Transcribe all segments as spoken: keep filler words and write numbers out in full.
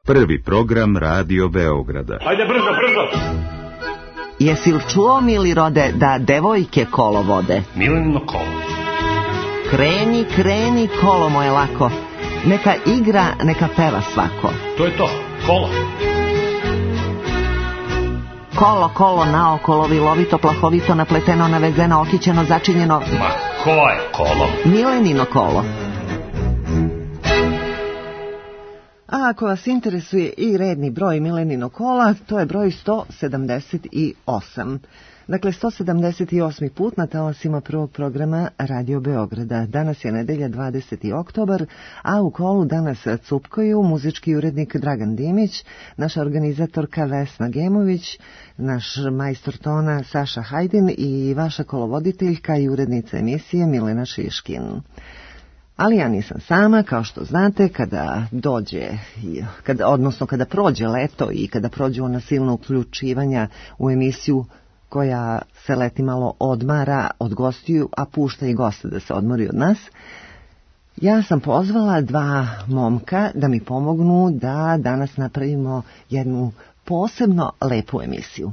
Prvi program Radio Beograda. Ajde brzo, brzo! Jesi li čuo, mili rode, da devojke kolo vode? Milenino kolo. Kreni, kreni, kolo moje lako. Neka igra, neka peva svako. To je to, kolo. Kolo, kolo, naokolo, vilovito, plahovito, napleteno, navezeno, okićeno, začinjeno. Ma, ko je kolo? Milenino kolo. A ako vas interesuje i redni broj Milenino kola, to je broj sto sedamdeset osam. Dakle, sto sedamdeset osmi put na talasima prvog programa Radio Beograda. Danas je nedelja dvadeseti oktobar, a u kolu danas cupkaju muzički urednik Dragan Dimić, naša organizatorka Vesna Gemović, naš majstor tona Saša Hajdin i vaša kolovoditeljka i urednica emisije Milena Šiškin. Ali ja nisam sama, kao što znate, kada dođe, kada, odnosno kada prođe leto i kada prođe ona silna uključivanja u emisiju koja se leti malo odmara od gostiju, a pušta i goste da se odmori od nas, ja sam pozvala dva momka da mi pomognu da danas napravimo jednu posebno lepu emisiju.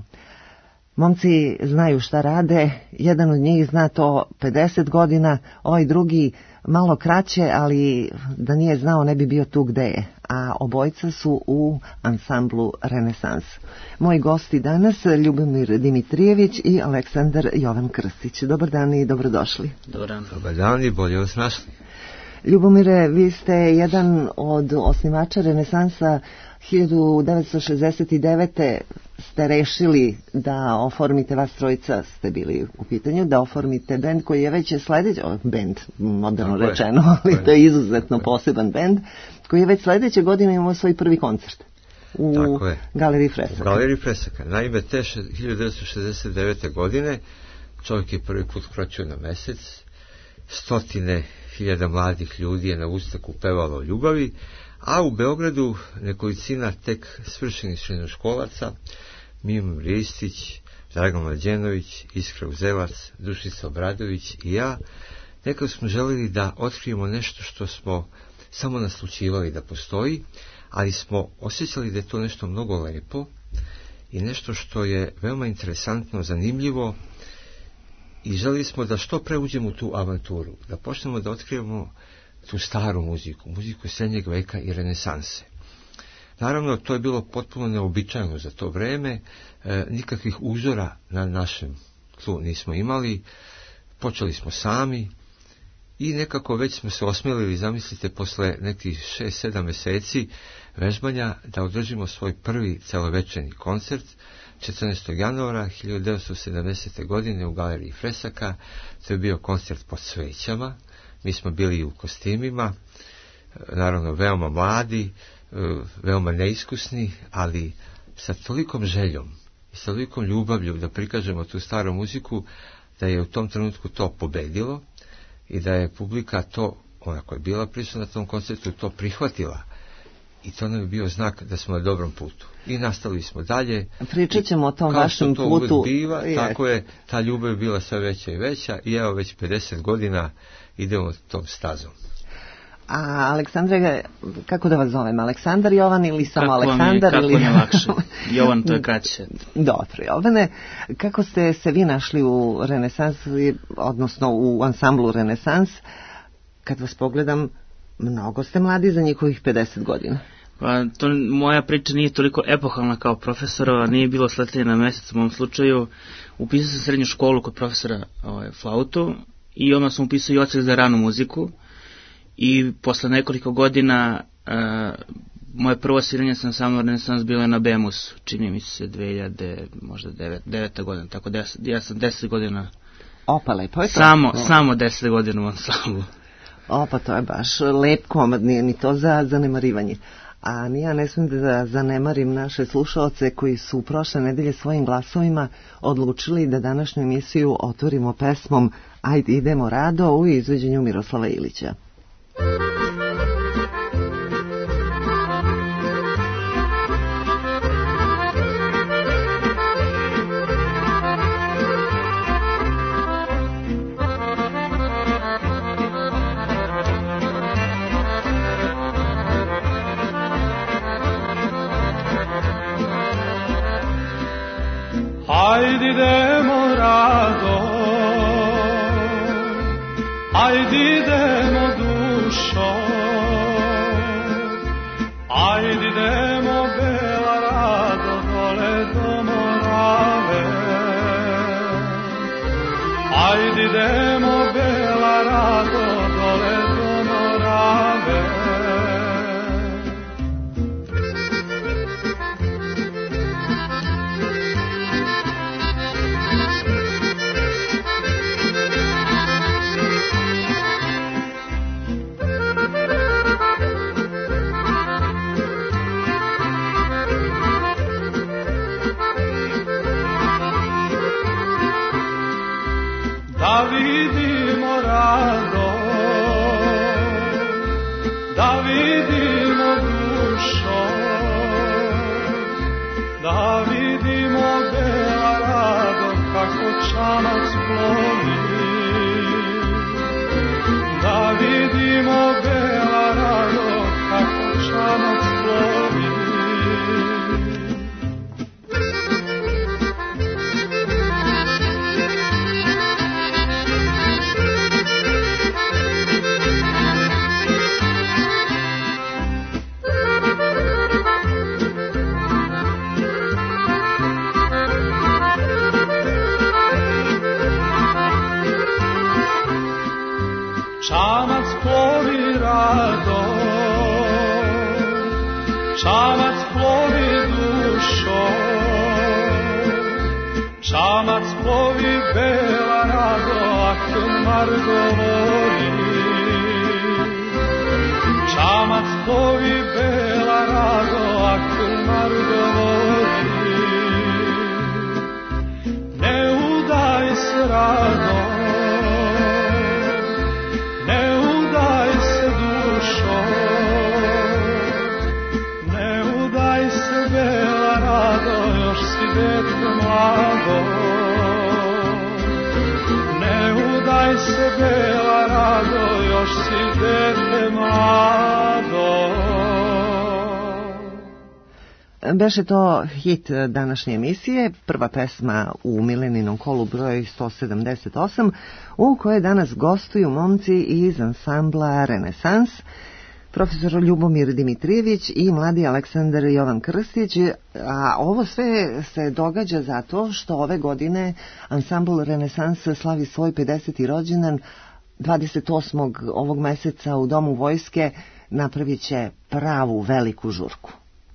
Momci znaju šta rade, jedan od njih zna to pedeset godina, ovaj drugi malo kraće, ali da nije znao ne bi bio tu gde je, a obojca su u ansamblu Renesans. Moji gosti danas, Ljubomir Dimitrijević i Aleksandar Jovan Krstić. Dobar dan i dobrodošli. Dobar dan. Dobar dan i bolje vas našli. Ljubomire, vi ste jedan od osnivača Renesansa. hiljadu devetsto šezdeset devete. ste rešili da oformite, vas trojica ste bili u pitanju, da oformite bend koji je već sledeći, bend, moderno tako rečeno, je. Ali to je izuzetno poseban bend, koji je već sledeće godine imao svoj prvi koncert u Galeriji Fresaka. U Galeriji Fresaka. Naime, te hiljadu devetsto šezdeset devete. godine čovjek je prvi put kročio na mesec, stotine hiljada mladih ljudi je na ustaku pevalo o ljubavi, a u Beogradu nekolicina tek svršenih srednjoškolaca, Mimo Ristić, Dragan Mlađenović, Iskra Uzelac, Dušica Obradović i ja, nekako smo želeli da otkrijemo nešto što smo samo naslućivali da postoji, ali smo osjećali da je to nešto mnogo lepo i nešto što je veoma interesantno, zanimljivo, i želeli smo da što pre uđemo u tu avanturu, da počnemo da otkrijemo tu staru muziku, muziku srednjeg veka i renesanse. Naravno, to je bilo potpuno neobičajno za to vreme, e, nikakvih uzora na našem tlu nismo imali, počeli smo sami i nekako već smo se osmelili, zamislite, posle nekih šest sedam meseci vežbanja da održimo svoj prvi celovečerni koncert četrnaestog januara hiljadu devetsto sedamdesete. godine u Galeriji Fresaka. To je bio koncert pod svećama. Mi smo bili u kostimima, naravno veoma mladi, veoma neiskusni, ali sa tolikom željom i sa tolikom ljubavlju da prikažemo tu staru muziku, da je u tom trenutku to pobedilo i da je publika to, ona koja je bila prisutna na tom koncertu, to prihvatila. I to nam je bio znak da smo na dobrom putu. I nastavili smo dalje. Pričat ćemo o tom vašem putu. Kao što to uvek biva, tako je, ta ljubav je bila sve veća i veća i evo već pedeset godina idemo tom stazom. A Aleksandre, kako da vas zovem? Aleksandar Jovan ili samo kako Aleksandar? Kako ili... mi je lakše? Jovan, to je kraće. Dobro, Jovane. Kako ste se vi našli u Renesans, odnosno u ansamblu Renesans? Kad vas pogledam, mnogo ste mladi za njihovih pedeset godina. Pa, to, moja priča nije toliko epohalna kao profesorova, nije bilo sletanje na mesec u mom slučaju. Upisao sam srednju školu kod profesora ovaj, flautu i onda sam upisao i odsek za ranu muziku i posle nekoliko godina uh, moje prvo sviranje sam samo Renesans bilo na Bemusu, čini mi se dve hiljade, možda deveta godina, tako da ja sam deset godina. Opa, lepo je to. Samo, o. samo deset godina u ansamblu. O, pa to je baš lep komad, nije ni to za zanemarivanje. A ni ja ne smijem da zanemarim naše slušaoce koji su prošle nedelje svojim glasovima odlučili da današnju emisiju otvorimo pesmom Ajde idemo rado u izvođenju Miroslava Ilića. Ajde idemo rado, ajde idemo dušo, ajde idemo bela rado dole do Morave. Ajde idemo bela rado dole do Morave. Da vidimo rado, da vidimo dušo, da vidimo bela rado kako čamac plovi, da vidimo bela rado kako čamac plovi. Čamac plovi rado, čamac plovi dušo, čamac plovi bela rado, Akmar govori. Čamac plovi bela rado, Akmar govori. Ne udaj se rado, još si dete mlado, ne udaj se bela rado, još si dete mlado. Beše to hit današnje emisije, prva pesma u Mileninom kolu broj sto sedamdeset osam, u kojoj danas gostuju momci iz ansambla Renesans, profesor Ljubomir Dimitrijević i mladi Aleksandar Jovan Krstić, a ovo sve se događa zato što ove godine ansambl Renesans slavi svoj pedeseti rođendan. dvadeset osmog ovog meseca u Domu vojske napravit će pravu veliku žurku.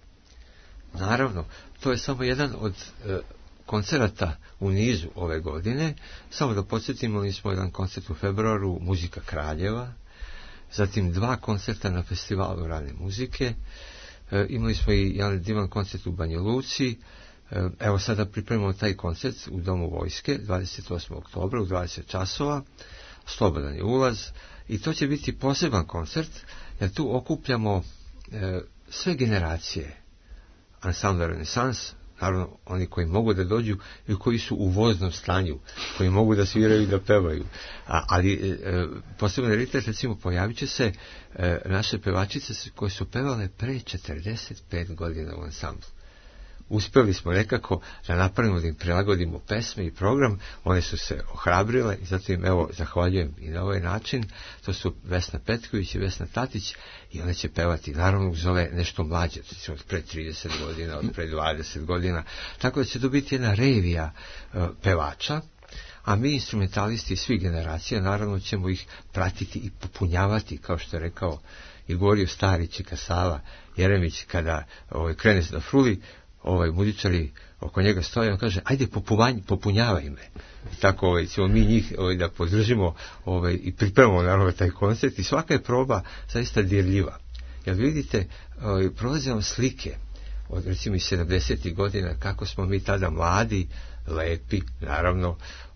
Naravno, to je samo jedan od e, koncerata u nizu ove godine. Samo da podsjetimo, imali smo jedan koncert u februaru, Muzika Kraljeva, zatim dva koncerta na festivalu rane muzike, e, imali smo i jedan divan koncert u Banja Luci, e, evo sada pripremamo taj koncert u Domu vojske, dvadeset osmog oktobra u dvadeset časova, slobodan je ulaz i to će biti poseban koncert, jer tu okupljamo e, sve generacije ansambla Renesans, naravno oni koji mogu da dođu i koji su u voznom stanju, koji mogu da sviraju i da pevaju. A, ali e, posebno raritet, recimo, pojavit će se e, naše pevačice koje su pevale pre četrdeset pet godina u ansamblu. Uspeli smo nekako da napravimo, da im prilagodimo pesme i program, one su se ohrabrile i zato im evo zahvaljujem i na ovaj način. To su Vesna Petković i Vesna Tatić i one će pevati naravno uz ove nešto mlađe, od pre trideset godina, od pre dvadeset godina, tako da će to biti jedna revija uh, pevača, a mi instrumentalisti svih generacija naravno ćemo ih pratiti i popunjavati, kao što je rekao i govorio Starić i Kasala Jeremić kada ovaj, krene da fruli, ovaj muzičari oko njega stoje, on kaže, ajde popunjavaj me. I tako ovaj, ćemo mi njih ovaj, da podržimo ovaj, i pripremamo naravno taj koncert i svaka je proba zaista dirljiva. Jer vidite, ovaj, prolaze vam slike od recimo iz sedamdesetih godina, kako smo mi tada mladi, lepi, naravno,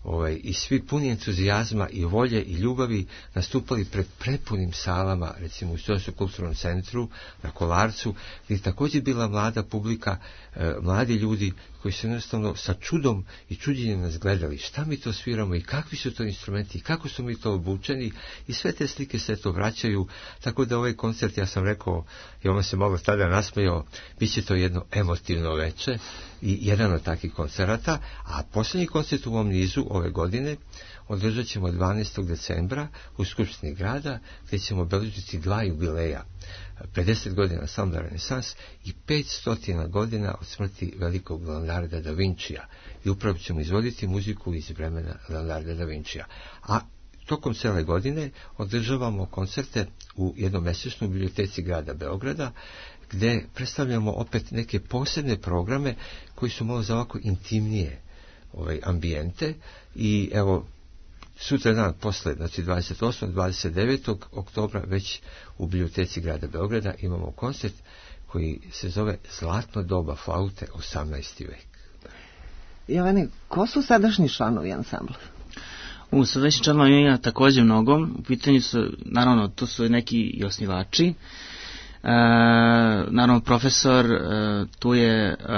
ovaj, i svi puni entuzijazma i volje i ljubavi nastupali pred prepunim salama, recimo u Sociokulturnom centru na Kolarcu, gdje je također bila mlada publika, e, mladi ljudi koji su jednostavno sa čudom i čuđenjem nas gledali šta mi to sviramo i kakvi su to instrumenti i kako su mi to obučeni, i sve te slike se to vraćaju, tako da ovaj koncert, ja sam rekao, i on se malo tada nasmejao, bit će to jedno emotivno veče i jedan od takvih koncerata. A posljednji koncert u ovom nizu ove godine održat ćemo dvanaestog decembra u Skupštini grada, gdje ćemo obeležiti dva jubileja, pedeset godina ansambla Renesans i petsto godina od smrti velikog Leonarda da Vincija, i upravo ćemo izvoditi muziku iz vremena Leonarda da Vincija. A tokom cele godine održavamo koncerte u jednomesečnoj biblioteci grada Beograda, gdje predstavljamo opet neke posebne programe koji su malo za ovako intimnije ovaj, ambijente. I evo, sutra dan posle, znači dvadeset osmog dvadeset devetog oktobra, već u biblioteci grada Beograda imamo koncert koji se zove Zlatno doba flaute, osamnaesti vek. Jovane, ko su sadašnji članovi ansambla? U sadašnji članova ima također mnogo. U pitanju su, naravno, tu su neki i osnivači. E, naravno, profesor, e, tu je e,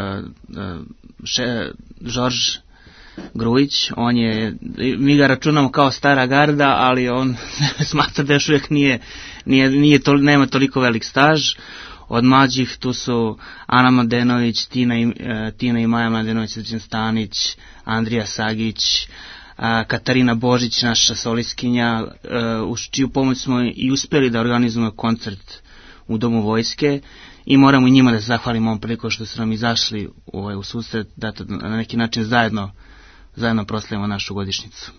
še, Žorž Grujić, on je, mi ga računamo kao stara garda, ali on smatra da još uvijek nije, nije, nije to, nema toliko velik staž. Od mlađih tu su Ana Mladenović, Tina i, uh, Tina i Maja Mladenović, Srđan Stanić, Andrija Sagić, uh, Katarina Božić, naša solistkinja, uh, uz čiju pomoć smo i uspjeli da organizujemo koncert u Domu vojske, i moramo i njima da se zahvalimo ovom priliku što su nam izašli u, u susret, da to na neki način zajedno zajedno proslavimo našu godišnjicu.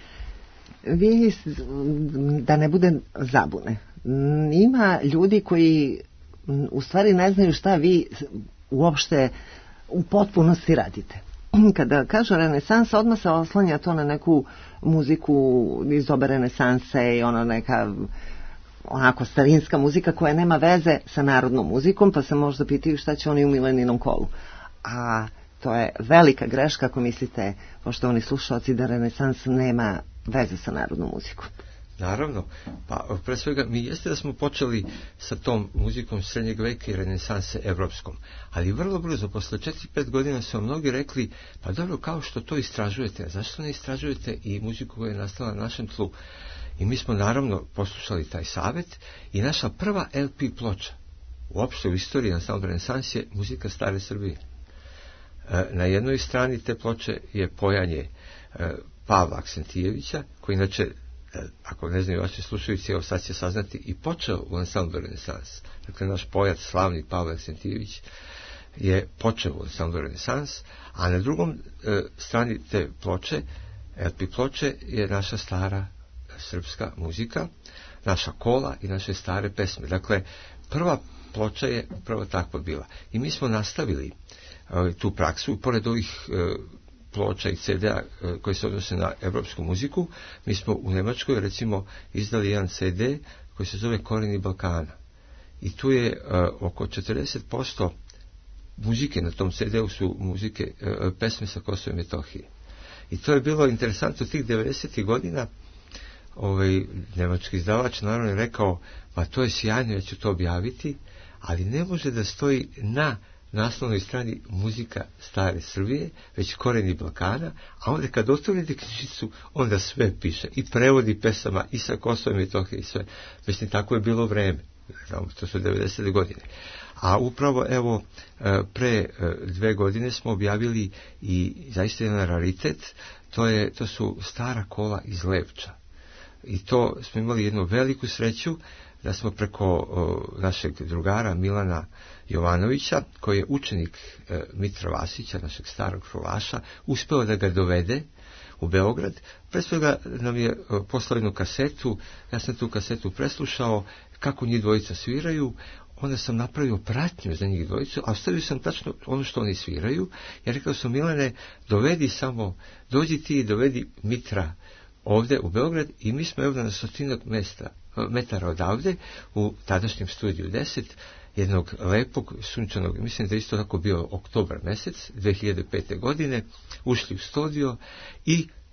Vi, da ne bude zabune, ima ljudi koji u stvari ne znaju šta vi uopšte u potpunosti radite. Kada kažu Renesans, odmah se oslanja to na neku muziku iz doba renesanse i ono neka onako starinska muzika koja nema veze sa narodnom muzikom, pa se možda pitaju šta će oni u Mileninom kolu. A to je velika greška ako mislite, poštovani slušalci, da Renesans nema veze sa narodnom muzikom. Naravno, pa pre svega mi jeste da smo počeli sa tom muzikom srednjeg veka i renesanse evropskom, ali vrlo brzo, posle četiri pet godina su mnogi rekli, pa dobro, kao što to istražujete, zašto ne istražujete i muziku koja je nastala na našem tlu? I mi smo naravno poslušali taj savjet, i naša prva el pe ploča uopšte u istoriji ansambla Renesans je muzika stare Srbije. Na jednoj strani te ploče je pojanje Pavla Aksentijevića, koji inače, ako ne znaju vaši slušalici, evo sad će saznati, i počeo u ansamblu Renesans. Dakle, naš pojac, slavni Pavle Aksentijević, je počeo u ansamblu Renesans, a na drugom e, strani te ploče, el pe ploče, je naša stara srpska muzika, naša kola i naše stare pesme. Dakle, prva ploča je upravo takva bila. I mi smo nastavili e, tu praksu, pored ovih e, ploča i ce de a koji se odnose na evropsku muziku. Mi smo u Nemačkoj recimo izdali jedan ce de koji se zove Korijeni Balkana, i tu je uh, oko četrdeset posto muzike na tom ce de u su muzike, uh, pesme sa Kosova i Metohije. I to je bilo interesantno tih devedesetih godina. Ovaj nemački izdavač naravno je rekao, pa to je sjajno, ja ću to objaviti, ali ne može da stoji na naslovnoj strani muzika stare Srbije, već Korijeni Balkana, a onda kad otvorite knjižicu, onda sve piše, i prevodi pesama i sa Kosova i Metohije i sve. Mislim, tako je bilo vreme, znamo, to su devedesete godine. A upravo, evo, pre dve godine smo objavili i zaista jedan raritet, to, je, to su stara kola iz Levča. I to smo imali jednu veliku sreću, da smo preko o, našeg drugara Milana Jovanovića, koji je učenik e, Mitra Vasića, našeg starog frulaša, uspeo da ga dovede u Beograd. Pre svega nam je o, poslao jednu kasetu, ja sam tu kasetu preslušao kako njih dvojica sviraju, onda sam napravio pratnju za njih dvojicu, a ostavio sam tačno ono što oni sviraju. Ja rekao sam, Milane, dovedi samo, dođi ti i dovedi Mitra ovde u Beograd, i mi smo evo na stotinak mesta, metara odavde, u tadašnjem studiju deset, jednog lepog, sunčanog, mislim da je isto tako bio oktobar mesec, dve hiljade pete godine, ušli u studio i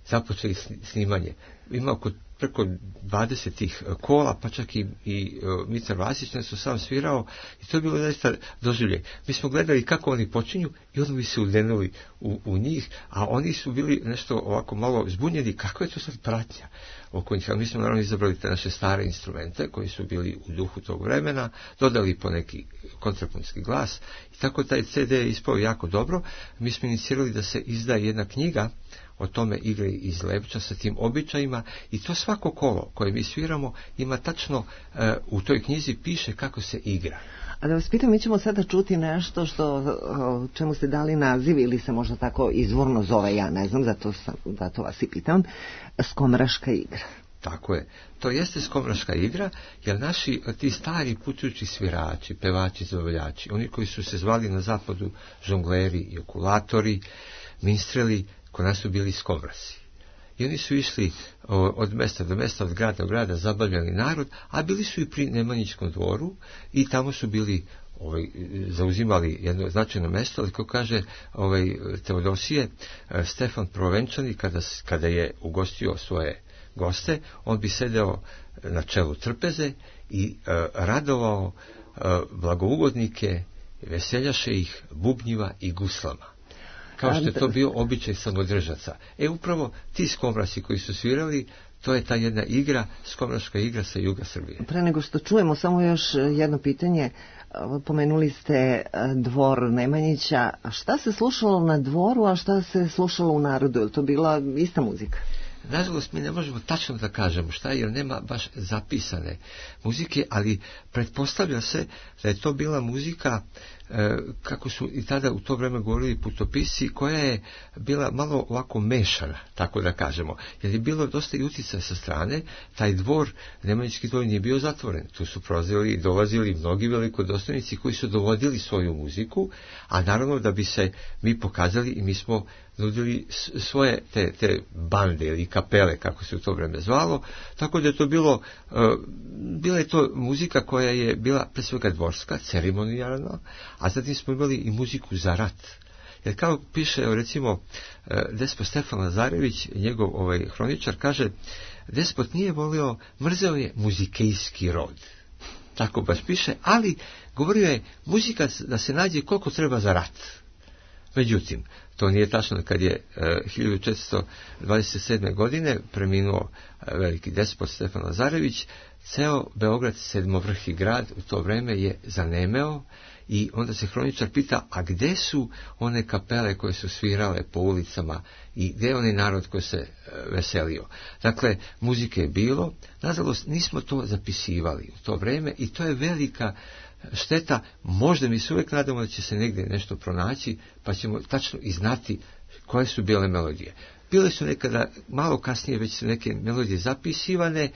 započeli snimanje. Ima oko preko dvadeset tih kola, pa čak i, i uh, Mitar Vasić nas su sam svirao i to je bilo zaista doživlje. Mi smo gledali kako oni počinju i onda bi se udenuli u, u njih, a oni su bili nešto ovako malo zbunjeni, kako je to sad pratnja oko njih. Ali mi smo naravno izabrali te naše stare instrumente koji su bili u duhu tog vremena, dodali po neki kontrapunski glas i tako taj ce de je ispao jako dobro. Mi smo inicirali da se izdaje jedna knjiga o tome igre iz Lepča sa tim običajima i to svako kolo koje mi sviramo ima tačno e, u toj knjizi piše kako se igra. A da vas pitam, mi ćemo sada čuti nešto što o, čemu ste dali naziv ili se možda tako izvorno zove, ja ne znam, zato, sam, zato vas i pitam, skomraška igra. Tako je. To jeste skomraška igra, jer naši ti stari putujući svirači, pevači, zabavljači, oni koji su se zvali na zapadu žongleri i okulatori, minstreli, kod nas su bili skomrasi. I oni su išli o, od mesta do mesta, od grada do grada, zabavljali narod, a bili su i pri Nemanjićkom dvoru i tamo su bili ovaj, zauzimali jedno značajno mesto, ali kao kaže ovaj, Teodosije, Stefan Provenčani, kada, kada je ugostio svoje goste, on bi sedeo na čelu trpeze i uh, radovao uh, blagougodnike, veseljaše ih bubnjiva i guslama. Kao što je to bio običaj samodržaca. E, upravo ti skomrasi koji su svirali, to je ta jedna igra, skomraška igra sa juga Srbije. Pre nego što čujemo, samo još jedno pitanje. Pomenuli ste dvor Nemanjića. A šta se slušalo na dvoru, a šta se slušalo u narodu? Je li to bila ista muzika? Nažalost, mi ne možemo tačno da kažemo šta, jer nema baš zapisane muzike, ali pretpostavlja se da je to bila muzika, e, kako su i tada u to vreme govorili putopisci, koja je bila malo ovako mešana, tako da kažemo, jer je bilo dosta i utjecaja sa strane. Taj dvor, Nemanjićki dvor, nije bio zatvoren. Tu su prolazili i dolazili mnogi velikodostojnici koji su dovodili svoju muziku, a naravno da bi se mi pokazali i mi smo nudili svoje te, te bande ili kapele, kako se u to vreme zvalo, tako da je to bilo, uh, bila je to muzika koja je bila pre svega dvorska, ceremonijalna, a zatim smo imali i muziku za rat. Jer kao piše, recimo, uh, despot Stefan Lazarević, njegov ovaj hroničar, kaže, despot nije volio, mrzeo je muzikejski rod. Tako baš piše, ali govorio je muzika da se nađe koliko treba za rat. Međutim, to nije tačno. Kad je e, hiljadu četiristo dvadeset sedme. godine preminuo e, veliki despot Stefan Lazarević, ceo Beograd, sedmovrhi grad, u to vreme je zanemeo i onda se hroničar pita, a gde su one kapele koje su svirale po ulicama i gde je onaj narod koji se e, veselio. Dakle, muzike je bilo, nažalost nismo to zapisivali u to vreme i to je velika šteta. Možda mi se uvijek nadamo da će se negdje nešto pronaći, pa ćemo tačno i znati koje su bile melodije. Bile su nekada, malo kasnije već su neke melodije zapisivane.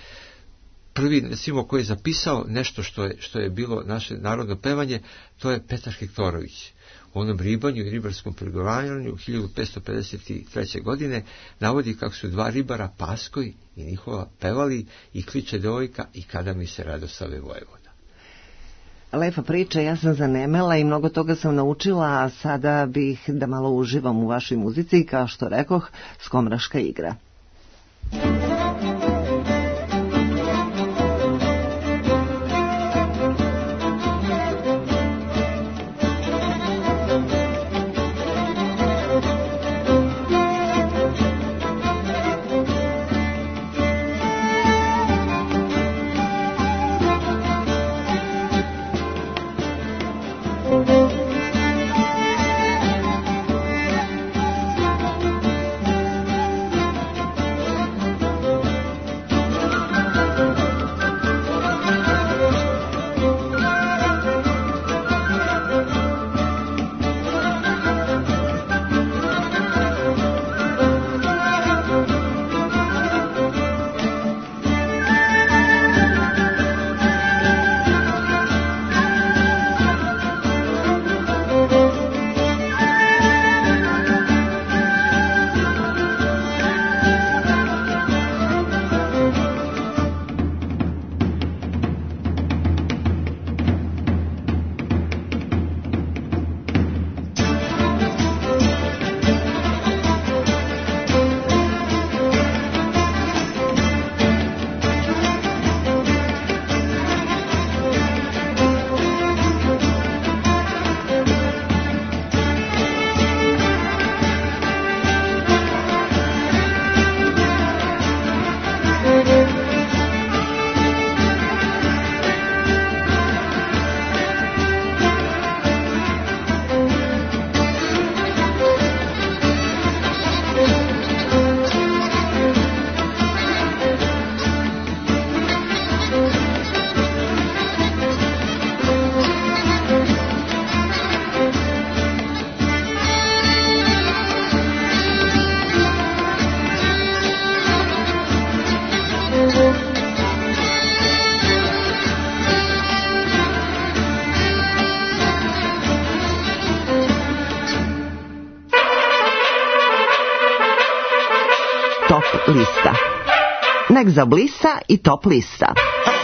Prvi, recimo, koji je zapisao nešto što je, što je bilo naše narodno pevanje, to je Petar Hektorović. U onom ribanju i ribarskom pregovaranju hiljadu petsto pedeset treće. godine navodi kako su dva ribara, Paskoj i Nikola, pevali i kliče devojka i kada mi se radosave Vojvoda. Lepa priča, ja sam zanemela i mnogo toga sam naučila, a sada bih da malo uživam u vašoj muzici i kao što rekoh, skomraška igra. lista. Nek zablista i top lista.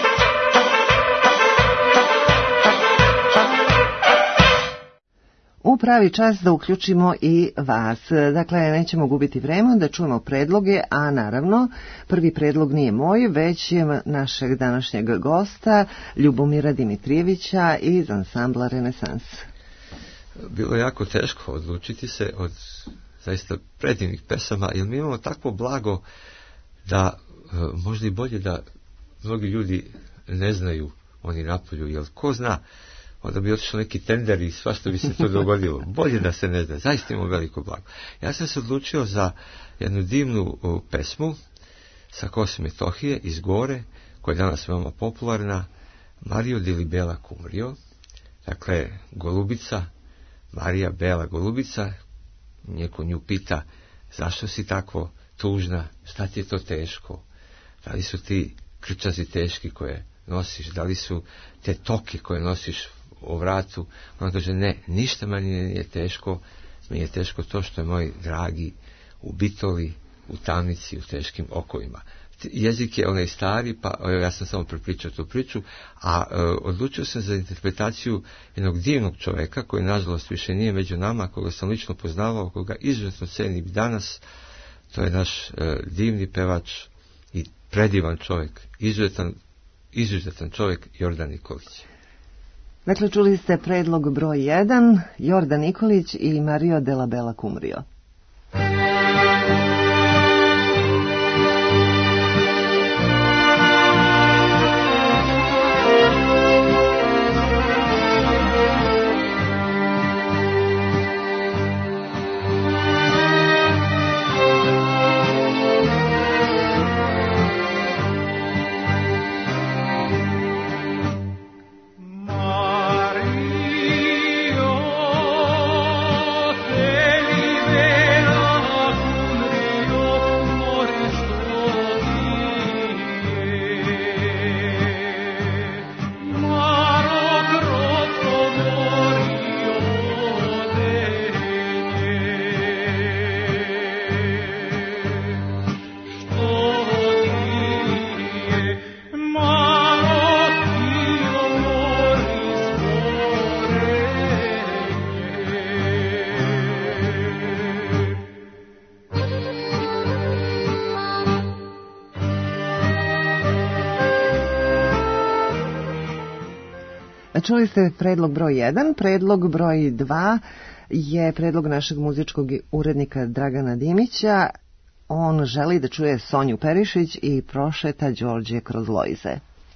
U pravi čas da uključimo i vas. Dakle, nećemo gubiti vreme da čujemo predloge, a naravno prvi predlog nije moj, već je našeg današnjeg gosta Ljubomira Dimitrijevića iz ansambla Renesans. Bilo je jako teško odlučiti se od zaista predivnih pesama, jer mi imamo takvo blago da možda i bolje da mnogi ljudi ne znaju oni napolju, jer ko zna, onda bi otišao neki tender i svašta bi se to dogodilo. Bolje da se ne zna, zaista imamo veliko blago. Ja sam se odlučio za jednu divnu uh, pesmu sa Kosova i Metohije iz Gore, koja je danas veoma popularna, Mario di Libela Cumrio, dakle Golubica, Marija Bela Golubica. Neko nju pita, zašto si tako tužna, šta ti je to teško, da li su ti krčazi teški koje nosiš, da li su te toke koje nosiš o vratu. Ona kaže, ne, ništa meni nije teško, mi je teško to što je moj dragi u bitoli, u tamnici, u teškim okovima. Jezik je onaj stari, pa ja sam samo prepričao tu priču, a e, odlučio sam za interpretaciju jednog divnog čoveka, koji nažalost više nije među nama, koga sam lično poznavao, koga izuzetno cenim danas. To je naš e, divni pevač i predivan čovjek, izuzetan, izuzetan čovjek, Jordan Nikolić. Dakle, čuli ste predlog broj jedan, Jordan Nikolić i Mario de la Bela Cumrio. Čuli ste predlog broj jedan, predlog broj dva je predlog našeg muzičkog urednika Dragana Dimića. On želi da čuje Sonju Perišić i prošeta Đorđe kroz Lojze.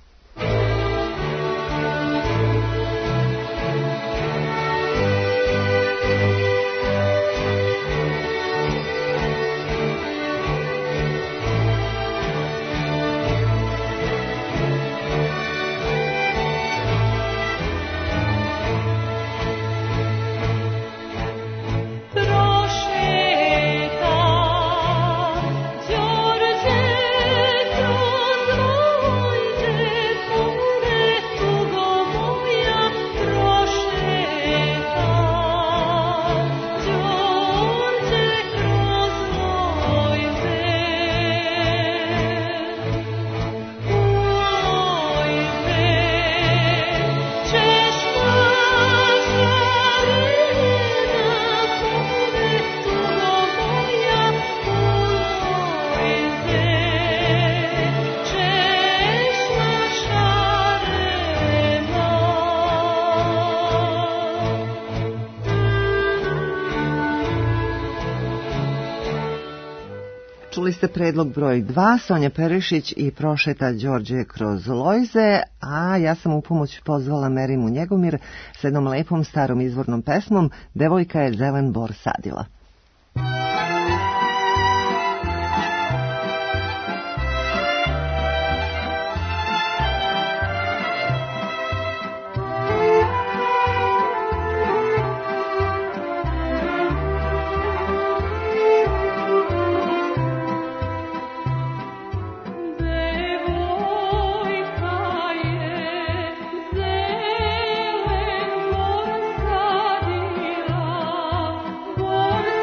Čuli ste predlog broj dva, Sonja Perišić i prošeta Đorđe kroz Lojze, a ja sam u pomoć pozvala Merimu Njegomir s jednom lepom starom izvornom pesmom Devojka je zelen bor sadila. Bor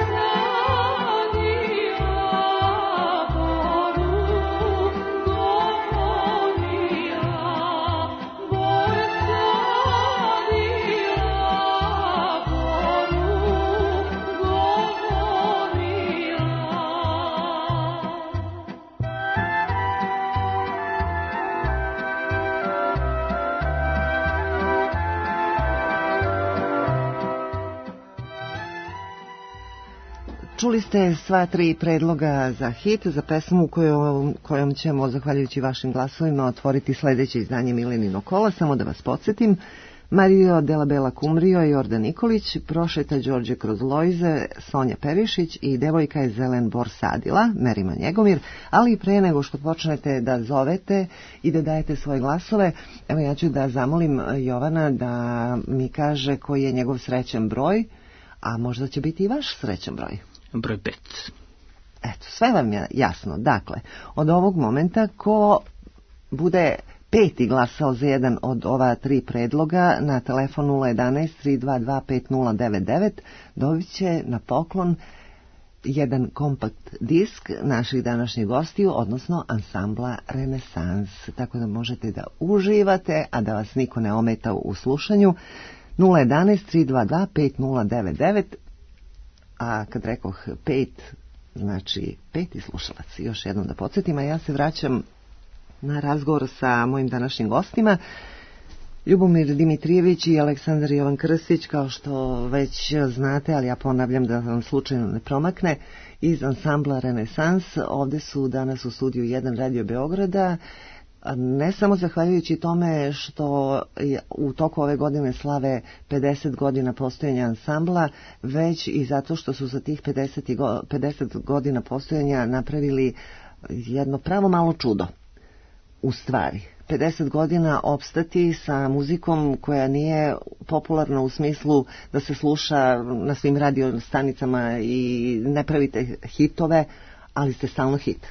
Čuli ste sva tri predloga za hit, za pesmu kojom, kojom ćemo, zahvaljujući vašim glasovima, otvoriti sljedeće izdanje Milenino kola. Samo da vas podsjetim, Mario Della Bella Kumrio i Jordan Nikolić, Prošeta Đorđe kroz Lojze, Sonja Perišić i Devojka je Zelen Borsadila, Merima Njegomir, ali i pre nego što počnete da zovete i da dajete svoje glasove, evo ja ću da zamolim Jovana da mi kaže koji je njegov srećan broj, a možda će biti i vaš srećan broj. Broj pet. Eto, sve vam je jasno. Dakle, od ovog momenta ko bude peti glasao za jedan od ova tri predloga na telefon nula jedanaest tri dva dva pet nula devet devet dobit će na poklon jedan kompakt disk naših današnjih gostiju, odnosno ansambla Renesans. Tako da možete da uživate, a da vas niko ne ometa u slušanju. nula jedanaest tri dva dva pet nula devet devet, a kad rekoh pet, znači peti slušalac. Još jednom da podsjetim, a ja se vraćam na razgovor sa mojim današnjim gostima. Ljubomir Dimitrijević i Aleksandar Jovan Krstić, kao što već znate, ali ja ponavljam da vam slučajno ne promakne, iz ansambla Renesans. Ovdje su danas u studiju jedan Radio Beograda, ne samo zahvaljujući tome što u toku ove godine slave pedeset godina postojanja ansambla, već i zato što su za tih pedeset godina postojanja napravili jedno pravo malo čudo. U stvari, pedeset godina opstati sa muzikom koja nije popularna u smislu da se sluša na svim radio stanicama i ne pravite hitove, ali ste stalno hit.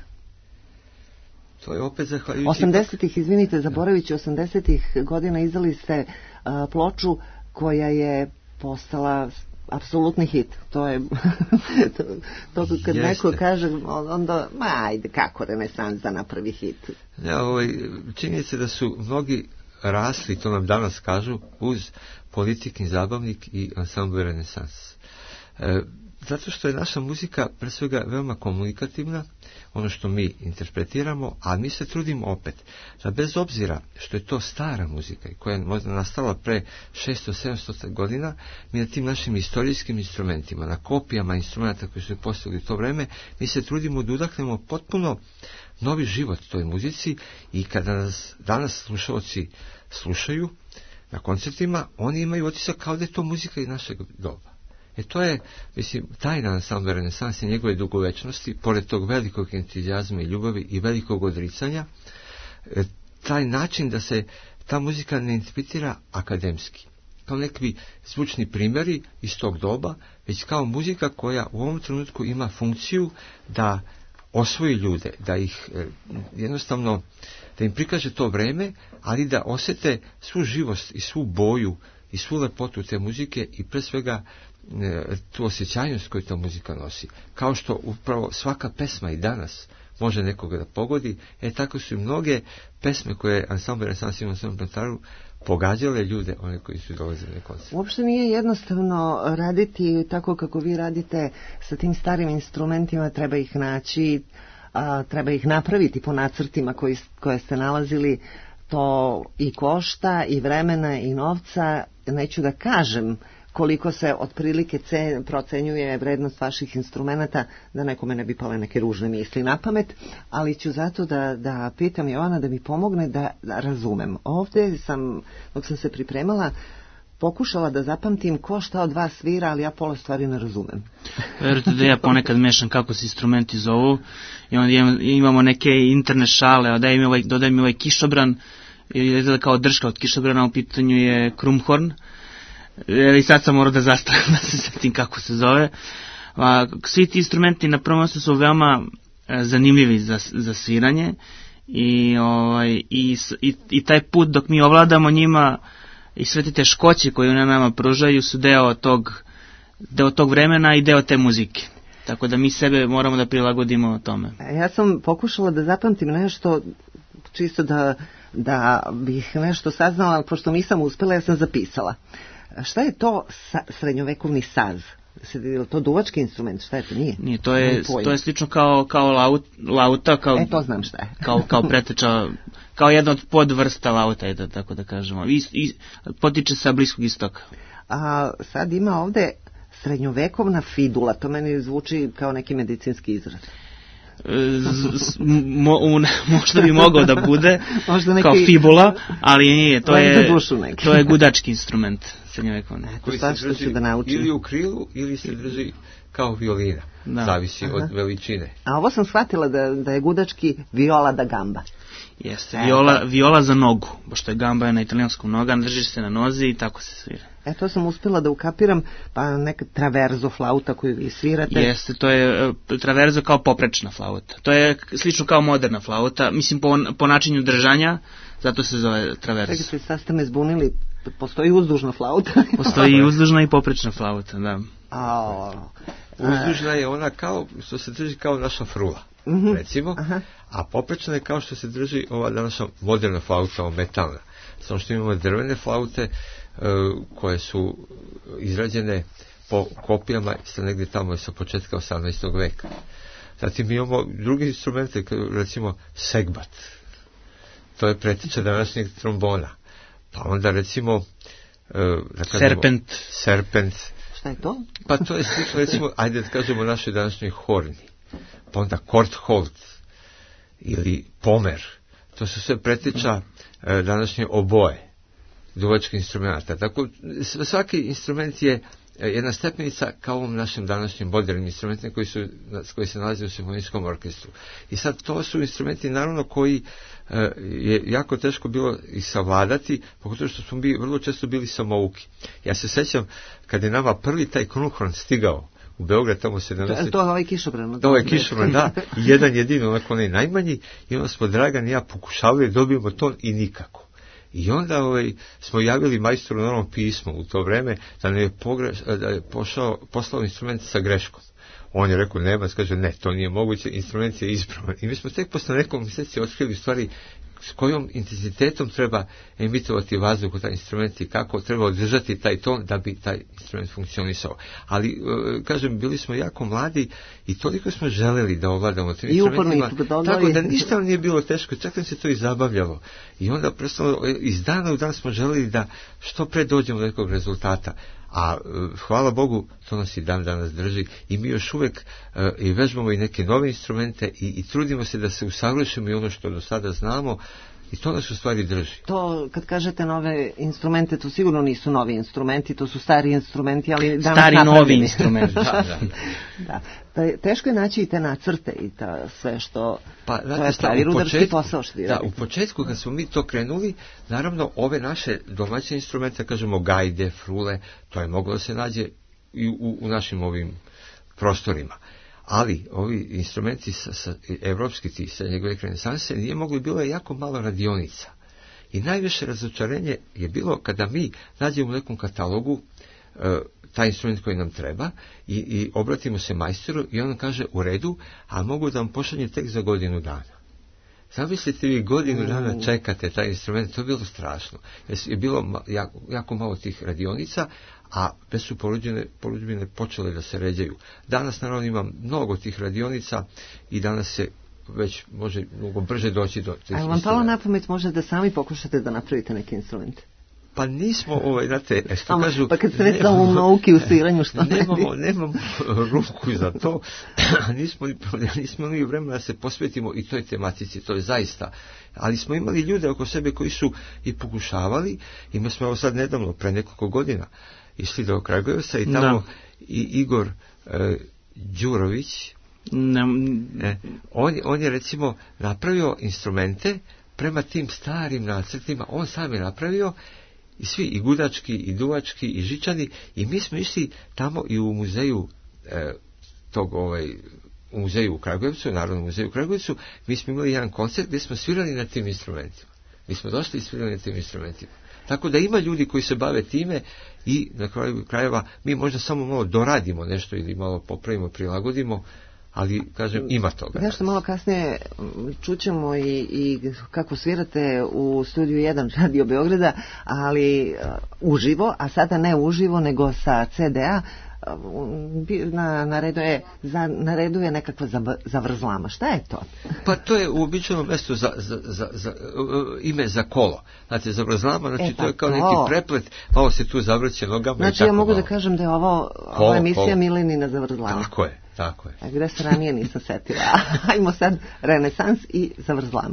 To je opet zahvaljujući... osamdesetih, izvinite, zaboravići, osamdesetih godina izdali ste a, ploču koja je postala apsolutni hit. To je to, to kad Jeste. Neko kaže onda, ma ajde, kako Renesans da napravi hit. Ja, ovaj, čini se da su mnogi rasli, to nam danas kažu, uz Politikin zabavnik i ansambl Renesans. E, zato što je naša muzika pre svega veoma komunikativna, ono što mi interpretiramo, a mi se trudimo opet da bez obzira što je to stara muzika koja je možda nastala pre šesto do sedamsto godina, mi na tim našim istorijskim instrumentima, na kopijama instrumenta koji su postojali u to vreme, mi se trudimo da udahnemo potpuno novi život toj muzici i kada nas danas slušalci slušaju na koncertima, oni imaju otisak kao da je to muzika iz našeg doba. E to je, mislim, tajna ansambla Renesans i njegove dugovečnosti, pored tog velikog entuzijazma i ljubavi i velikog odricanja, e, taj način da se ta muzika ne interpretira akademski, kao nekvi zvučni primjeri iz tog doba, već kao muzika koja u ovom trenutku ima funkciju da osvoji ljude, da ih e, jednostavno, da im prikaže to vreme, ali da osjete svu živost i svu boju i svu lepotu te muzike i pre svega tu osjećajnost koju ta muzika nosi. Kao što upravo svaka pesma i danas može nekoga da pogodi, e tako su i mnoge pesme koje ansambl Renesans ima na svom repertoaru pogađale ljude, one koji su dolazili na koncert. Uopšte nije jednostavno raditi tako kako vi radite sa tim starim instrumentima, treba ih naći, a, treba ih napraviti po nacrtima koji, koje ste nalazili, to i košta, i vremena, i novca. Neću da kažem koliko se otprilike cen, procenjuje vrednost vaših instrumenata, da nekome ne bi pale neke ružne misli na pamet, ali ću zato da, da pitam Jovana da mi pomogne da, da razumem. Ovdje sam, dok sam se pripremala, pokušala da zapamtim ko šta od vas svira, ali ja pola stvari ne razumem. Verujte da ja ponekad mešam kako se instrumenti zovu i onda imamo neke interne šale, dodaj mi ovaj, dodaj mi ovaj kišobran, ili kao drška od kišobrana, u pitanju je krumhorn. I sad sam morao da zastavim da se setim kako se zove. A, svi ti instrumenti na prvom mjestu su veoma e, zanimljivi za, za sviranje i, ovaj, i, i, i taj put dok mi ovladamo njima i sve te teškoće koje na nama pružaju su deo tog, deo tog vremena i deo te muzike. Tako da mi sebe moramo da prilagodimo tome. Ja sam pokušala da zapamtim nešto, čisto da, da bih nešto saznala, ali pošto nisam uspjela, ja sam zapisala. Šta je to sa, srednjovekovni saz? Je to duvački instrument? Šta je to? Nije? Nije, to je, to je slično kao, kao laut, lauta, kao, e, to znam šta je. kao, kao preteča, kao jedna od podvrsta lauta, da, tako da kažemo. I, i, potiče sa Bliskog istoka. A sad ima ovde srednjovekovna fidula, to meni zvuči kao neki medicinski izraz. Mo, un, možda bi mogao da bude neki, kao fibula, ali nije, to je, to je gudački instrument srednjovekovni. Koji se drži da ili u krilu ili se drži kao violina, da. Zavisi Aha. od veličine. A ovo sam shvatila da, da je gudački viola da gamba. Jeste, viola, viola za nogu, pošto je gamba je na italijanskom noga, držiš se na nozi i tako se svira. E, to sam uspjela da ukapiram, pa neka traverzo flauta koju vi svirate. Jeste, to je traverzo kao poprečna flauta. To je slično kao moderna flauta, mislim po, po načinu držanja, zato se zove traverzo. Čekajte, sad ste me zbunili, postoji uzdužna flauta? Postoji i uzdužna i poprečna flauta, da. A, uzdužna je ona kao, što se drži kao naša frula. Mm-hmm. Recimo, Aha. a poprečna je kao što se drži ova današnja moderna flauta, ova metalna. Samo što imamo drvene flaute uh, koje su izrađene po kopijama sa negdje tamo sa početka osamnaestog veka. Zatim imamo drugi instrumente, recimo segbat. To je preteča današnjeg trombona. Pa onda recimo uh, da kažemo, serpent. Serpent. Šta je to? Pa to je slično, recimo, ajde da kažemo našoj današnjoj horni. Pa onda kortholt ili pomer, to su sve preteča e, današnje oboje, duvačkih instrumenta. Tako, svaki instrument je jedna stepenica kao ovom našem današnjem modernim instrumentima koji, su, koji se nalaze u simfonijskom orkestru. I sad to su instrumenti naravno koji e, je jako teško bilo i savladati, pogotovo što smo bili, vrlo često bili samouki. Ja se sećam kad je nama prvi taj kruhorn stigao u Beograd, tamo se sedamdeset... To je ovaj kišobran. To je kišobran, da. Jedan jedin, onako onaj najmanji. I onda smo Dragan i ja pokušavali da dobijemo ton i nikako. I onda ovaj, smo javili majstoru na onom pismu u to vreme da ne je, pogreš, da je pošao, poslao instrument sa greškom. On je rekao, nema, kaže, ne, to nije moguće, instrument je ispravan. I mi smo tek posle nekog mjeseci otkrili stvari s kojom intenzitetom treba emitovati vazduh u taj instrument i kako treba održati taj ton da bi taj instrument funkcionisao. Ali, kažem, bili smo jako mladi i toliko smo želeli da ovladamo tim instrumentima, tako da ništa nije bilo teško, čak nam se to i zabavljalo. I onda prosto iz dana u dan smo želeli da što pre dođemo do nekog rezultata. A hvala Bogu, to nas i dan danas drži i mi još uvijek uh, i vežbamo i neke nove instrumente i, i trudimo se da se usavršimo i ono što do sada znamo i to nas u stvari drži. To, kad kažete nove instrumente, to sigurno nisu novi instrumenti, to su stari instrumenti, ali danas stari napravljeni. Novi instrumenti. da, da. da. Pa, teško je naći i te nacrte i ta sve što... Pa, to je pravi rudarski posao što vi da, u početku kad smo mi to krenuli, naravno ove naše domaće instrumente, kažemo gajde, frule, to je moglo da se nađe i u, u našim ovim prostorima. Ali ovi instrumenti sa, sa evropski ti srednjeg veka renesanse nije mogli, bilo je jako malo radionica. I najviše razočarenje je bilo kada mi nađemo u nekom katalogu e, taj instrument koji nam treba i, i obratimo se majstoru i on kaže u redu, a mogu da vam pošalje tek za godinu dana. Zamislite vi godinu dana čekate taj instrument, to je bilo strašno. Jer je bilo jako, jako malo tih radionica, a već su porudžbine počele da se ređaju. Danas naravno ima mnogo tih radionica i danas se već može mnogo brže doći do tih instrumenta. A vam palo na pamet možda da sami pokušate da napravite neki instrument? Pa nismo, ovaj, znate, što Ama, kažu... Pa kad ste već samo u nauki u sviranju, što nemamo, nemamo ruku za to, nismo, nismo imali vremena da se posvetimo i toj tematici, to je zaista. Ali smo imali ljude oko sebe koji su i pokušavali, i mi smo evo sad nedavno, pre nekoliko godina, išli do Kragujevca i tamo da. i Igor e, Đurović, ne. E, on, on je recimo napravio instrumente prema tim starim nacrtima, on sam je napravio i svi, i gudački, i duvački, i žičani, i mi smo išli tamo i u muzeju e, tog, ovaj, u muzeju u Kragujevcu, Narodnom muzeju u Kragujevcu, mi smo imali jedan koncert gdje smo svirali na tim instrumentima. Mi smo došli i svirali na tim instrumentima. Tako da ima ljudi koji se bave time i na kraju krajeva mi možda samo malo doradimo nešto ili malo popravimo, prilagodimo, ali, kažem, ima toga. Nešto malo kasnije čućemo i, i kako svirate u studiju jedan Radio Beograda, ali uh, uživo, a sada ne uživo, nego sa ce de a. Na, na, redu je, za, na redu je nekakva zavrzlama. Šta je to? Pa to je u običajnom mestu za, za, za, za, ime za kolo. Znate, zavrzlama, znači e, to je kao to. neki preplet, malo se tu zavrće nogama. Znači ja mogu malo da kažem da je ovo, kolo, ovo emisija kolo. Milenina zavrzlama. Tako je, tako je. A gde se ranije nisam setila. Ajmo sad renesans i zavrzlama.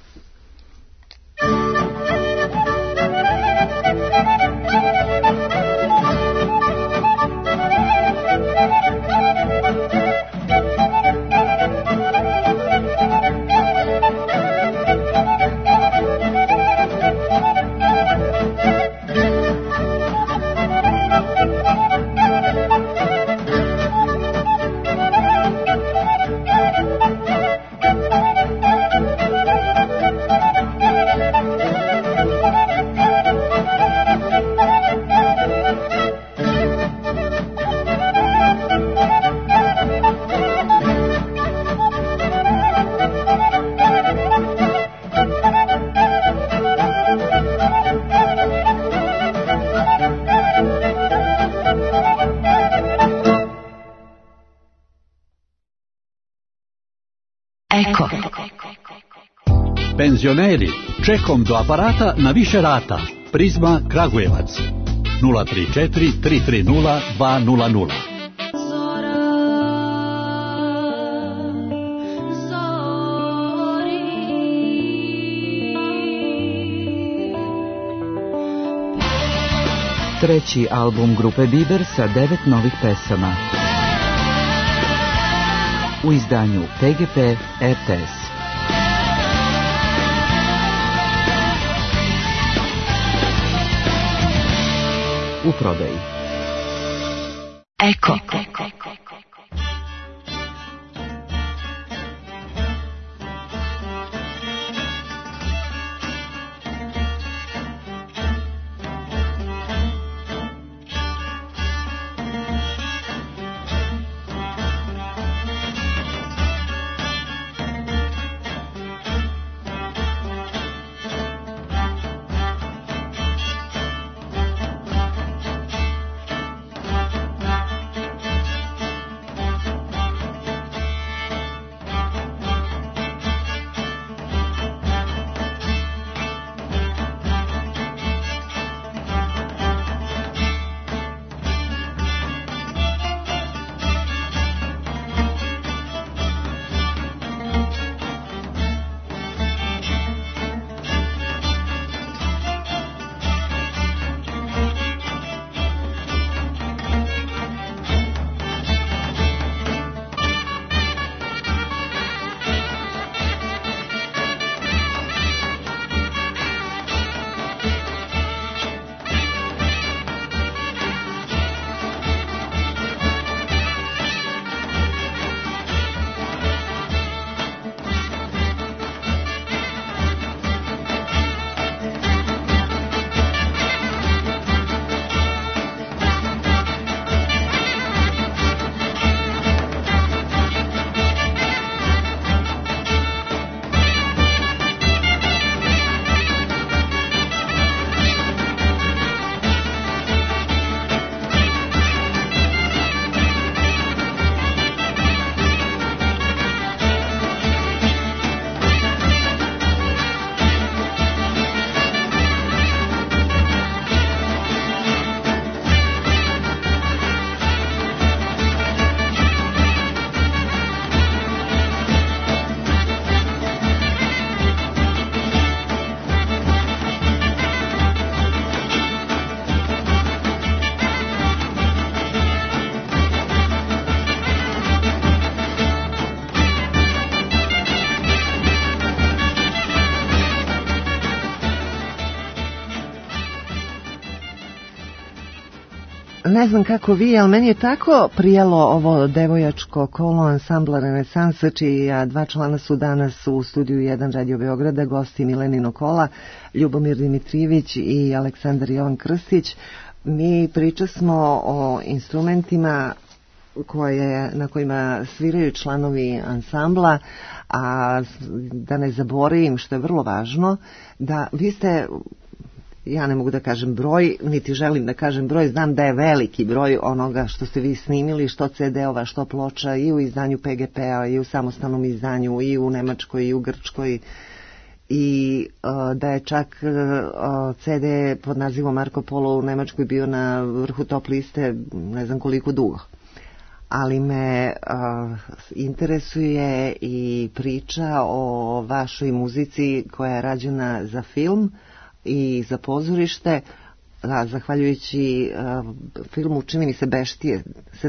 Penzioneri, čekom do aparata na više rata. Prizma Kragujevac nula tri četiri tri tri nula dva nula nula. Treći album grupe Biber sa devet novih pesama. U izdanju te ge pe er te es. U prodaji. Eko. Ne znam kako vi, ali meni je tako prijelo ovo devojačko kolo ansambla Renesansa, čija dva člana su danas u studiju jedan Radio Beograda, gosti Milenino kola, Ljubomir Dimitrijević i Aleksandar Jovan Krstić. Mi priča smo o instrumentima koje, na kojima sviraju članovi ansambla, a da ne zaboravim što je vrlo važno, da vi ste, ja ne mogu da kažem broj, niti želim da kažem broj, znam da je veliki broj onoga što ste vi snimili, što ce de-ova, što ploča, i u izdanju pe ge pe-a, i u samostalnom izdanju, i u Nemačkoj, i u Grčkoj, i uh, da je čak uh, ce de pod nazivom Marko Polo u Nemačkoj bio na vrhu top liste ne znam koliko dugo. Ali me uh, interesuje i priča o vašoj muzici koja je rađena za film i za pozorište, a, zahvaljujući uh, filmu, čini mi se, Beštije,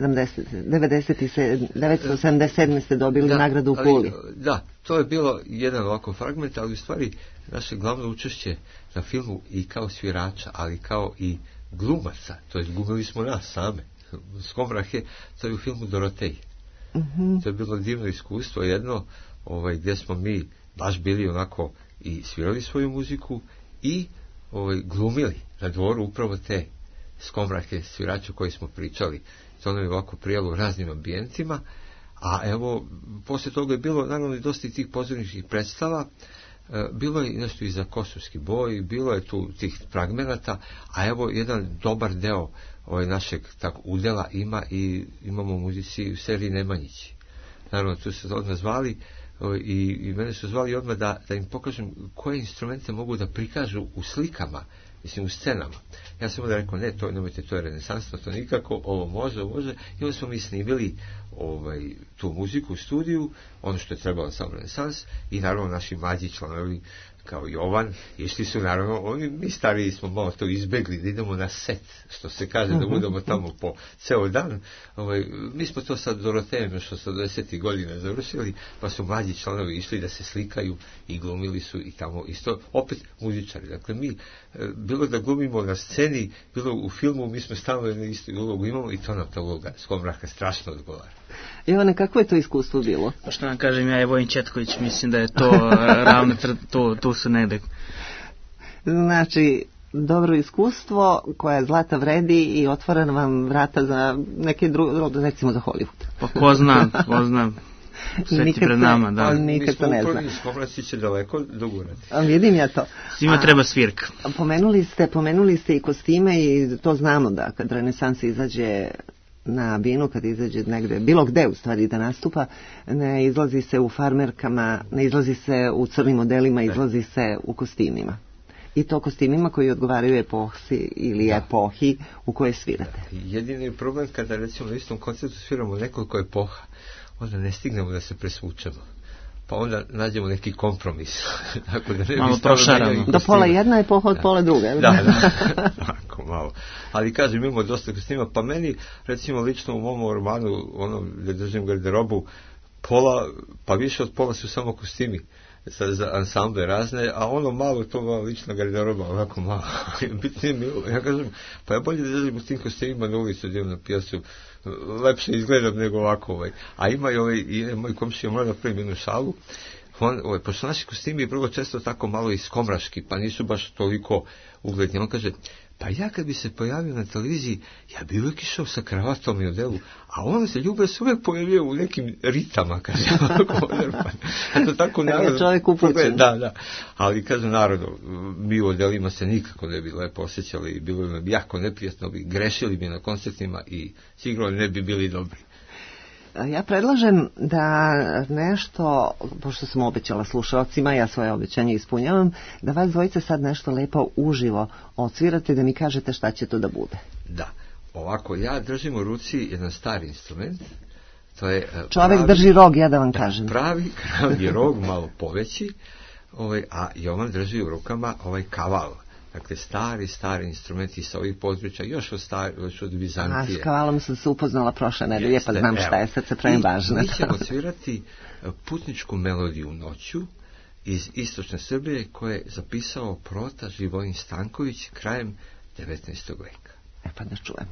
devedeset sedamdeset sedam ste dobili da, nagradu u Puli. Ali, da, to je bilo jedan ovako fragment, ali u stvari naše glavno učešće na filmu i kao svirača, ali kao i glumaca, to je glumili smo nas same. Skomrahe, to je u filmu Dorotej. Mm-hmm. To je bilo divno iskustvo jedno, ovaj, gdje smo mi baš bili onako i svirali svoju muziku i ovaj, glumili na dvoru upravo te Skomrahe, svirače koji smo pričali. To nam je ovako prijalo u raznim ambijentima, a evo, poslije toga je bilo naravno i dosta tih pozorničkih predstava. Bilo je nešto i za Kosovski boj, bilo je tu tih fragmenata, a evo jedan dobar deo ovaj našeg tak udjela ima i imamo u muzici u seriji Nemanjići. Naravno, tu se odmah zvali ovaj, i, i mene su zvali odmah da, da im pokažem koje instrumente mogu da prikažu u slikama, mislim u scenama. Ja sam onda rekao, ne, to nemojte, to je renesansno, to nikako, ovo može, ovo može. I onda smo mi snimili ovaj, tu muziku u studiju, ono što je trebalo sam renesans, i naravno naši mlađi članovi kao Jovan, išli su naravno, oni, mi stariji smo malo to izbegli, da idemo na set, što se kaže, da budemo tamo po ceo dan. Ovaj, mi smo to sad Dorotejem još osamdesetih godina završili, pa su mlađi članovi išli da se slikaju i glumili su i tamo isto, opet muzičari. Dakle, mi, bilo da glumimo na sceni, bilo u filmu, mi smo stalno na istu ulogu imamo i to nam ta uloga Skomraha strašno odgovara. Ivane, kako je to iskustvo bilo? Pa što vam kažem, ja i Vojin Četković, mislim da je to ravno, tu, tu su negde. Znači, dobro iskustvo koje zlata vredi i otvara vam vrata za neke druge, recimo za Hollywood. Pa ko zna, ko zna. Sve ti pred nama, da. Nikad to ne zna. Mi smo upravo će daleko dogurati. Vidim ja to. Svima treba svirka. Pomenuli ste, pomenuli ste i kostime i to znamo da kad renesans izađe na binu, kad izađe negde, bilo gde u stvari da nastupa, ne izlazi se u farmerkama, ne izlazi se u crnim modelima, izlazi se u kostimima. I to kostimima koji odgovaraju epohi ili da. epohi u kojoj svirate. Jedini problem kada recimo na istom koncertu sviramo nekoliko epoha, onda ne stignemo da se presvučemo. Pa onda nađemo neki kompromis. Tako da ne malo prošaramo. Do pola jedna epoha od da. pola druga. Da, da. Tako malo. Ali kažem, imamo dosta kostima, pa meni recimo lično u mom romanu, ono gdje držim garderobu, pola, pa više od pola su samo kostimi za, za ansamble razne, a ono malo, to malo lična garderoba, ovako malo. Bitnije mi, ja kažem, pa je bolje da držim u tim kostimima na ulicu, gdje na pijacu, lepše izgledam nego ovako. Ovaj. A ima i ovaj, i moj komšija mora napraviti jednu šalu, on, ovaj, pošto naši kostimi je vrlo često tako malo iskomraški, pa nisu baš toliko ugledni. On kaže, pa ja kad bi se pojavio na televiziji, ja bi uvijek išao sa kravatom i odelu, a on se ljube se uvijek pojavio u nekim ritama, kaže, eto tako narod, čovjek upućen. Da, da, ali kaže narodno, mi u odelima se nikako ne bi lepo osjećali i bilo bi jako neprijatno, bi grešili bi na koncertima i sigurno ne bi bili dobri. Ja predlažem da nešto, pošto sam obećala slušalcima, ja svoje obećanje ispunjavam, da vas dvojice sad nešto lepo uživo odsvirate, da mi kažete šta će to da bude. Da, ovako, ja držim u ruci jedan stari instrument, to je... Čovjek pravi, drži rog, ja da vam da, kažem. Pravi, pravi rog, malo poveći, ovaj, a Jovan drži u rukama ovaj kaval. Dakle, stari, stari instrumenti sa ovih područja, još od, stari, još od Vizantije. A s kavalom sam se upoznala prošle nedelje, pa znam šta je, sad se pravim važno. Mi ćemo svirati putničku melodiju Noću iz istočne Srbije, koje je zapisao prota Živojin Stanković krajem devetnaestog veka. E pa da čujemo.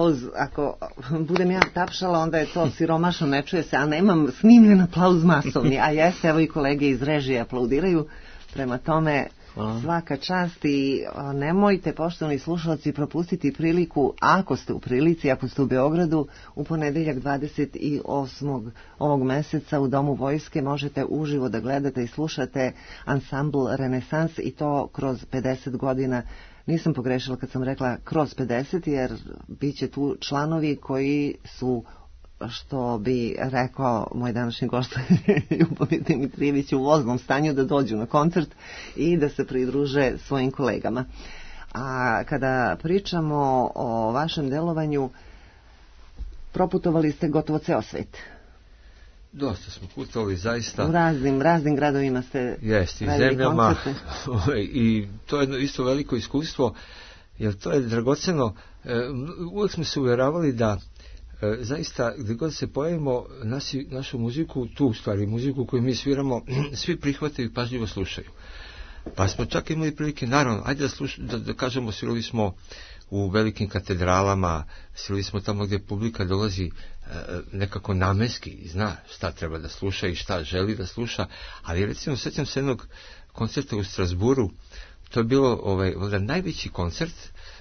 aplauz, ako budem ja tapšala, onda je to siromašno, ne čuje se, a nemam snimljen aplauz masovni, a jeste, evo i kolege iz režije aplaudiraju, prema tome hvala. Svaka čast i nemojte, poštovani slušalci, propustiti priliku, ako ste u prilici, ako ste u Beogradu, u ponedeljak dvadeset osmog ovog meseca u Domu vojske možete uživo da gledate i slušate ansambl Renesans i to kroz pedeset godina. Nisam pogrešila kad sam rekla kroz pedeset, jer bit će tu članovi koji su, što bi rekao moj današnji gost Ljubomir Dimitrijević, u voznom stanju da dođu na koncert i da se pridruže svojim kolegama. A kada pričamo o vašem delovanju, proputovali ste gotovo ceo svet. Dosta smo putovali, zaista. U raznim, raznim gradovima ste Jest, i zemljama. I to je isto veliko iskustvo, jer to je dragoceno. Uvijek smo se uvjeravali da zaista, gdje god se pojavimo, nasi, našu muziku, tu stvari, muziku koju mi sviramo, svi prihvataju i pažljivo slušaju. Pa smo čak imali prilike, naravno, ajde da, sluš, da, da kažemo, svirali smo u velikim katedralama, svirali smo tamo gdje publika dolazi e, nekako namenski i zna šta treba da sluša i šta želi da sluša, ali recimo sjećam se jednog koncerta u Strasburu, to je bilo ovaj, najveći koncert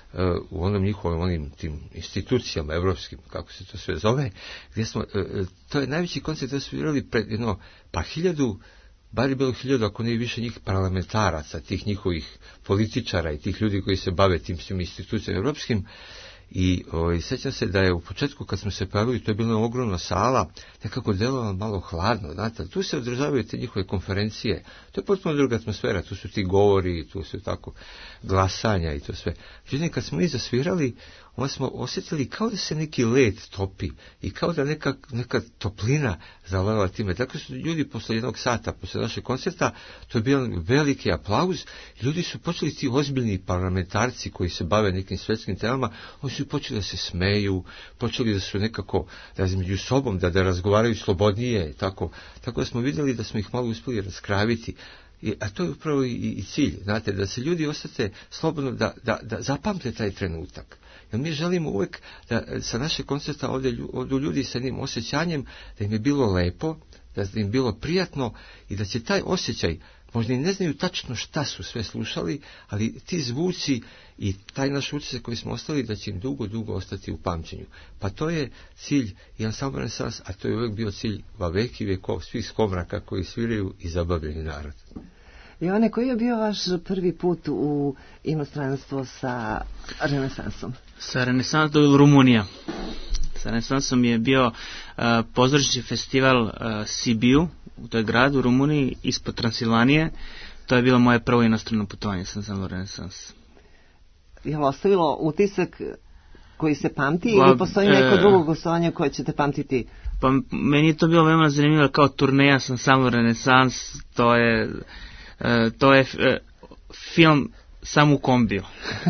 u onom njihovim onim tim institucijama evropskim, kako se to sve zove, gdje smo, to je najveći koncert da su svirali pred jedno, pa hiljadu, bar je bilo hiljadu, ako ne i više njih parlamentaraca, tih njihovih političara i tih ljudi koji se bave tim svim institucijama evropskim. I ovaj, sjećam se da je u početku kad smo se pojavili, to je bila ogromna sala, nekako delovalo malo hladno, znate, tu se održavaju te njihove konferencije, to je potpuno druga atmosfera, tu su ti govori, tu su tako glasanja i to sve. Međutim, kad smo i zasvirali, onda smo osjetili kao da se neki led topi i kao da neka, neka toplina zaleva time. Dakle su ljudi posle jednog sata, posle našeg koncerta, to je bio veliki aplauz, ljudi su počeli, ti ozbiljni parlamentarci koji se bave nekim svetskim temama, oni su počeli da se smeju, počeli da su nekako, da među sobom, da, da razgovaraju slobodnije, tako, tako da smo vidjeli da smo ih malo uspjeli raskraviti. I, a to je upravo i, i cilj, znate, da se ljudi ostate slobodno, da, da, da zapamte taj trenutak. Jer mi želimo uvijek da sa naše koncerta ovdje odu ljudi sa jednim osjećanjem da im je bilo lepo, da im je bilo prijatno i da će taj osjećaj, možda i ne znaju tačno šta su sve slušali, ali ti zvuci i taj naš utisak koji smo ostali, da će im dugo, dugo ostati u pamćenju. Pa to je cilj i ansambl Renesans, a to je uvijek bio cilj vaveki vekov svih skomraka koji sviraju i zabavljeni narod. Jovane, koji je bio vaš prvi put u inostranstvo sa Renesansom? Sa Renesansom ili Rumunija. Sa Renesansom je bio uh, pozorišni festival uh, Sibiu, u toj gradu u Rumuniji, ispod Transilvanije. To je bilo moje prvo inostrano putovanje sa ansambl Renesans. Je li ostavilo utisak koji se pamti ba, ili postoji neko e, drugo gostovanje koje ćete pamtiti? Pa meni je to bilo veoma zanimljivo kao turneja sa ansambl Renesans. To je... Uh, to je uh, film sam u kombiju.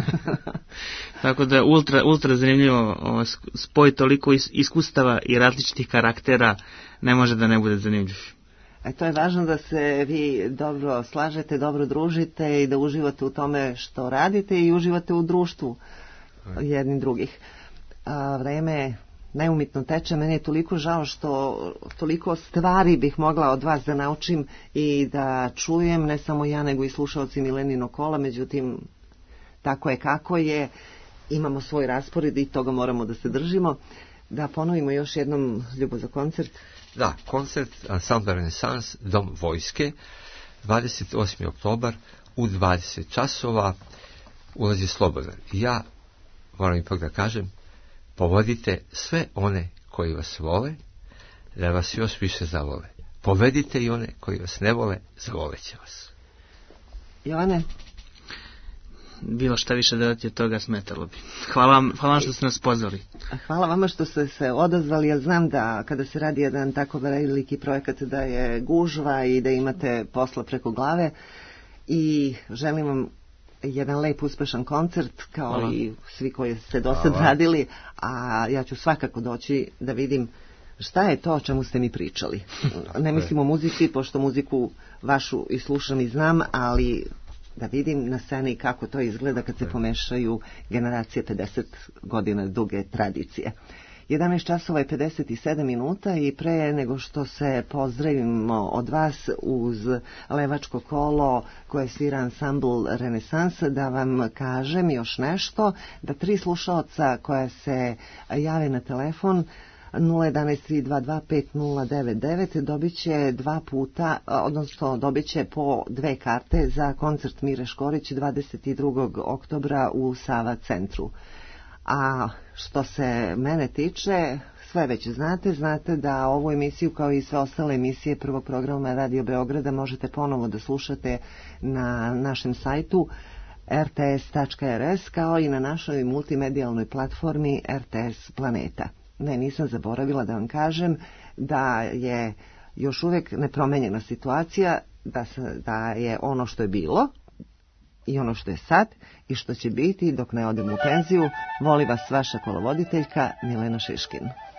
Tako da je ultra, ultra zanimljivo, uh, spoj toliko is, iskustava i različitih karaktera, ne može da ne bude zanimljiv. E, to je važno da se vi dobro slažete, dobro družite i da uživate u tome što radite i uživate u društvu jednih drugih. A, vreme neumitno teče, meni je toliko žao što toliko stvari bih mogla od vas da naučim i da čujem, ne samo ja nego i slušalci Mileninog kola, međutim tako je kako je, imamo svoj raspored i toga moramo da se držimo. Da ponovimo još jednom, Ljubo, za koncert. Da, koncert ansambl Renesans, Dom vojske, dvadeset osmi oktobar u dvadeset časova, ulaz je slobodan. Ja moram ipak da kažem, povodite sve one koji vas vole, da vas još više zavole. Povedite i one koji vas ne vole, zavoleće vas. Jovane? Bilo šta više dodati od toga smetalo bi. Hvala vam, hvala vam što ste nas pozvali. Hvala vama što ste se odazvali. Ja znam da kada se radi jedan tako veliki projekat da je gužva i da imate posla preko glave i želim vam jedan lep uspešan koncert kao hvala. I svi koji ste do sad radili, a ja ću svakako doći da vidim šta je to o čemu ste mi pričali. Ne mislim o muzici, pošto muziku vašu i slušam i znam, ali da vidim na sceni kako to izgleda kad se pomešaju generacije pedeset godina duge tradicije. jedanaest časova i pedeset sedam minuta i pre nego što se pozdravimo od vas uz levačko kolo koje svira ansambl Renesansa, da vam kažem još nešto, da tri slušaoca koja se jave na telefon nula jedan tri dva dva pet nula devet devet dobit će dva puta, odnosno dobit će po dve karte za koncert Mire Škorić dvadeset drugog oktobra u Sava centru. A što se mene tiče, sve već znate, znate da ovu emisiju kao i sve ostale emisije prvog programa Radio Beograda možete ponovo da slušate na našem sajtu er te es tačka er es kao i na našoj multimedijalnoj platformi er te es Planeta. Ne, nisam zaboravila da vam kažem da je još uvijek nepromenjena situacija, da, se, da je ono što je bilo i ono što je sad i što će biti dok ne odem u penziju. Voli vas vaša kolovoditeljka Milena Šiškin.